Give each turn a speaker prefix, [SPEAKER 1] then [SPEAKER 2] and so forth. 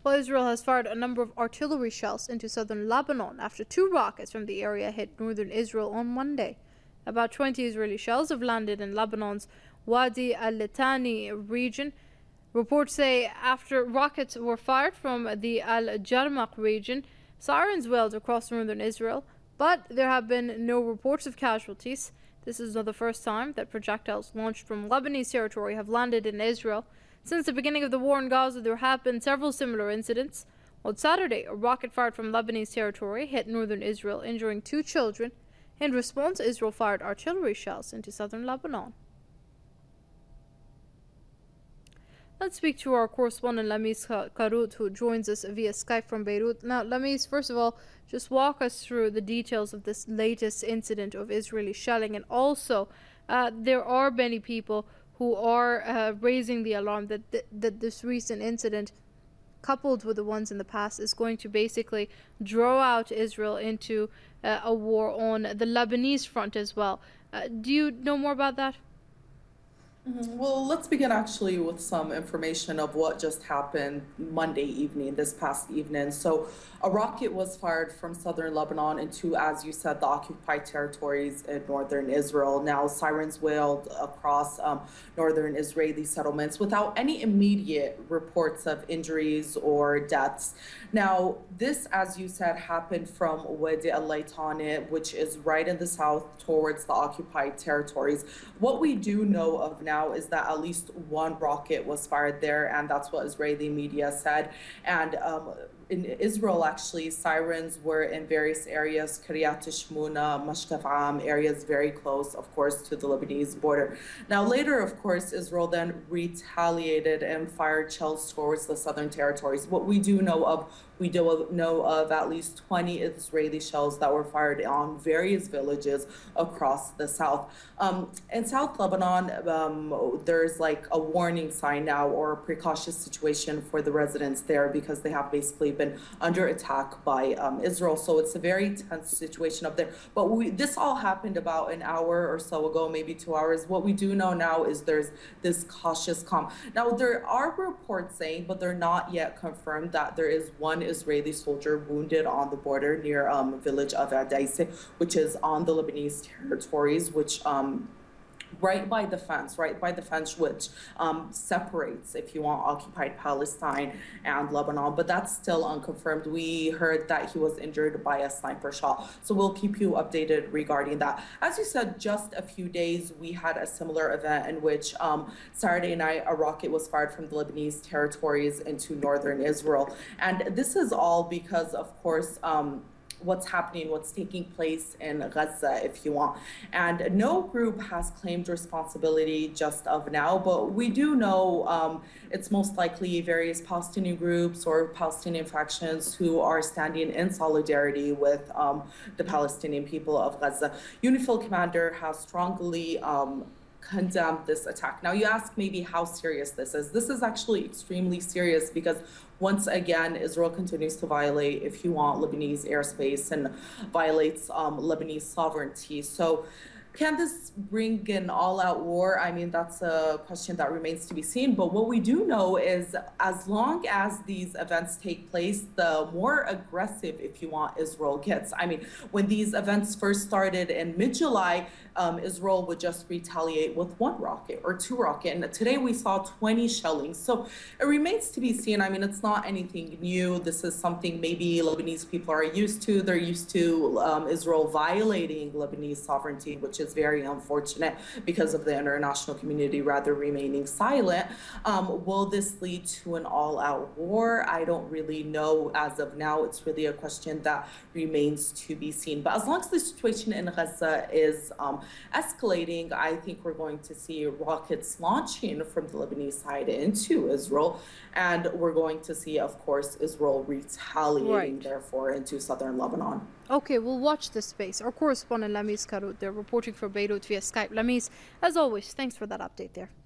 [SPEAKER 1] Well, Israel has fired a number of artillery shells into southern Lebanon after 2 rockets from the area hit northern Israel on Monday. About 20 Israeli shells have landed in Lebanon's Wadi al-Litani region. Reports say after rockets were fired from the Al-Jarmaq region, sirens wailed across northern Israel, but there have been no reports of casualties. This is not the first time that projectiles launched from Lebanese territory have landed in Israel. Since the beginning of the war in Gaza, there have been several similar incidents. On Saturday, a rocket fired from Lebanese territory hit northern Israel, injuring 2 children. In response, Israel fired artillery shells into southern Lebanon. Let's speak to our correspondent Lamis Karut, who joins us via Skype from Beirut. Now, Lamis, first of all, just walk us through the details of this latest incident of Israeli shelling. And also, there are many people who are raising the alarm that this recent incident, coupled with the ones in the past, is going to basically draw out Israel into a war on the Lebanese front as well. Do you know more about that?
[SPEAKER 2] Well, let's begin actually with some information of what just happened Monday evening, this past evening. So, a rocket was fired from southern Lebanon into, as you said, the occupied territories in northern Israel. Now, sirens wailed across northern Israeli settlements without any immediate reports of injuries or deaths. Now, this, as you said, happened from Wadi al-Litani, which is right in the south towards the occupied territories. What we do know of now is that at least 1 rocket was fired there, and that's what Israeli media said. And in Israel, actually, sirens were in various areas, Kiryat Shmona, Mashtaf Am, areas very close, of course, to the Lebanese border. Now, later, of course, Israel then retaliated and fired shells towards the southern territories. What we do know of, we do know of at least 20 Israeli shells that were fired on various villages across the south. In South Lebanon, there's like a warning sign now, or a precautious situation for the residents there, because they have basically been under attack by Israel. So it's a very tense situation up there. But this all happened about an hour or so ago, maybe 2 hours. What we do know now is there's this cautious calm. Now, there are reports saying, but they're not yet confirmed, that there is 1 Israeli soldier wounded on the border near village of Adaise, which is on the Lebanese territories, which right by the fence which separates, if you want, occupied Palestine and Lebanon. But that's still unconfirmed. We heard that he was injured by a sniper shot. So we'll keep you updated regarding that. As you said, just a few days, we had a similar event in which Saturday night, a rocket was fired from the Lebanese territories into northern Israel. And this is all because, of course, what's taking place in Gaza, if you want. And no group has claimed responsibility just of now, but we do know it's most likely various Palestinian groups or Palestinian factions who are standing in solidarity with the Palestinian people of Gaza. UNIFIL commander has strongly condemned this attack. Now, you ask maybe how serious this is. This is actually extremely serious, because once again, Israel continues to violate, if you want, Lebanese airspace and violates Lebanese sovereignty. So can this bring an all-out war? I mean, that's a question that remains to be seen. But what we do know is, as long as these events take place, the more aggressive, if you want, Israel gets. I mean, when these events first started in mid-July, Israel would just retaliate with 1 rocket or 2 rockets. And today we saw 20 shellings. So it remains to be seen. I mean, it's not anything new. This is something maybe Lebanese people are used to. They're used to Israel violating Lebanese sovereignty, which is very unfortunate, because of the international community rather remaining silent. Will this lead to an all-out war? I don't really know as of now. It's really a question that remains to be seen. But as long as the situation in Gaza is escalating, I think we're going to see rockets launching from the Lebanese side into Israel. And we're going to see, of course, Israel retaliating, therefore, into southern Lebanon.
[SPEAKER 1] Okay, we'll watch this space. Our correspondent Lamis Karut, they're reporting for Beirut via Skype. Lamis, as always, thanks for that update there.